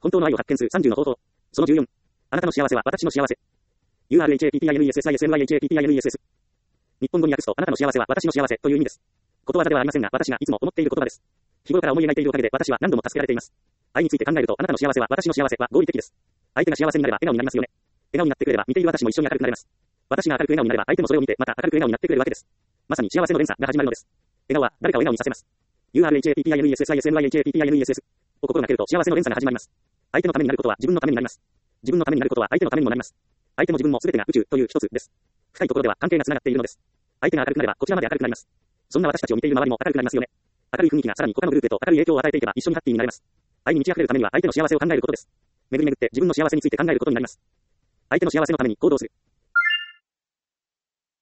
本当の愛を発見する30の方法。その14。あなたの幸せは私の幸せ。URHAPPINESSISMYHAPPINESS。日本語に訳すと、あなたの幸せは私の幸せという意味です。ことわざではありませんが、私がいつも思っている言葉です。日頃から思い描いているおかげで私は何度も助けられています。愛について考えると、あなたの幸せは私の幸せは合理的です。相手が幸せになれば笑顔になりますよね。笑顔になってくれれば見ている私も一緒に明るくなれます。私が明るく笑顔になれば相手もそれを見てまた明るく笑顔になってくれるわけです。まさに幸せの連鎖が始まるのです。笑顔は誰かを笑顔にさせます。URHAPPINESSISMYHAPPINESS。を心がけると幸せの連鎖が始まります。相手のためになることは自分のためになります。自分のためになることは相手のためにもなります。相手も自分も全てが宇宙という一つです。深いところでは関係が繋がっているのです。相手が明るくなればこちらまで明るくなります。そんな私たちを見ている周りも明るくなりますよね。明るい雰囲気がさらに他のグループへと明るい影響を与えていけば一緒にハッピーになれます。愛に満ち溢れるためには相手の幸せを考えることです。巡り巡って自分の幸せについて考えることになります。相手の幸せのために行動する。